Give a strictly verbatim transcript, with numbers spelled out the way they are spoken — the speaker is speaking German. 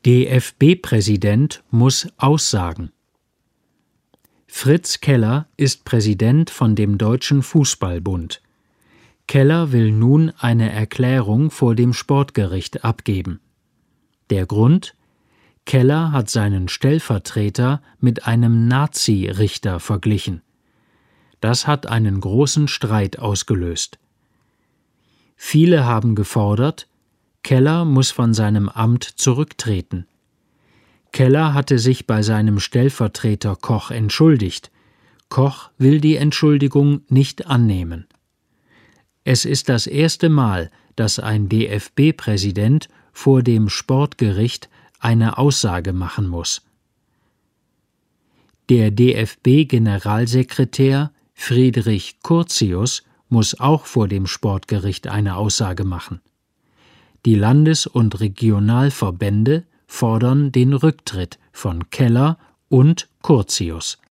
D F B-Präsident muss aussagen. Fritz Keller ist Präsident von dem Deutschen Fußball-Bund. Keller will nun eine Erklärung vor dem Sportgericht abgeben. Der Grund? Keller hat seinen Stellvertreter mit einem Nazi-Richter verglichen. Das hat einen großen Streit ausgelöst. Viele haben gefordert, Keller muss von seinem Amt zurücktreten. Keller hatte sich bei seinem Stellvertreter Koch entschuldigt. Koch will die Entschuldigung nicht annehmen. Es ist das erste Mal, dass ein D F B-Präsident vor dem Sportgericht eine Aussage machen muss. Der D F B-Generalsekretär Friedrich Curtius muss auch vor dem Sportgericht eine Aussage machen. Die Landes- und Regionalverbände fordern den Rücktritt von Keller und Curtius.